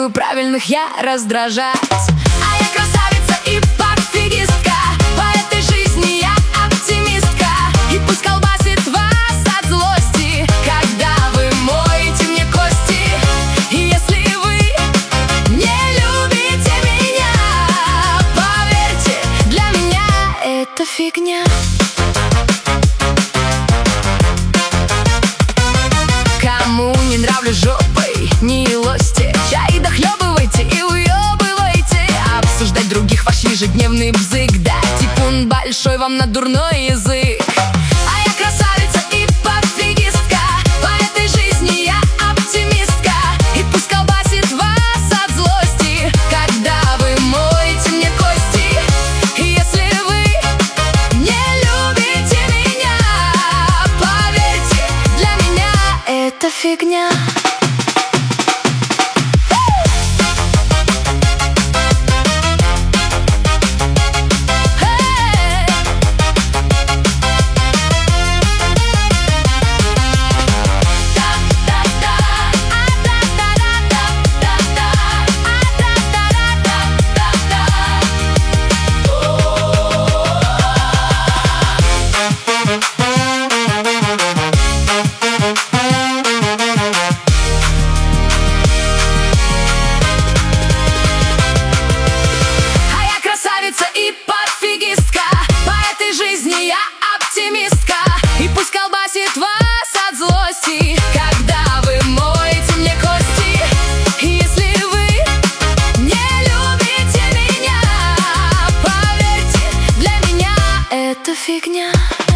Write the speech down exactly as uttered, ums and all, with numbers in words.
Пробую правильных я раздражать. А я красавица и пофигистка, по этой жизни я оптимистка. И пусть колбасит вас от злости, когда вы моете мне кости. И если вы не любите меня, поверьте, для меня это фигня. Кому не нравлюсь жопой, не елости, чай дохлебывайте и уебывайте. Обсуждать других ваш ежедневный бзык, да, типун большой вам на дурной язык. А я красавица и пофигистка, по этой жизни я оптимистка. И пусть колбасит вас от злости, когда вы моете мне кости. И если вы не любите меня, поверьте, для меня это фигня. И пофигистка, по этой жизни я оптимистка. И пусть колбасит вас от злости, когда вы моете мне кости. И если вы не любите меня, поверьте, для меня это фигня.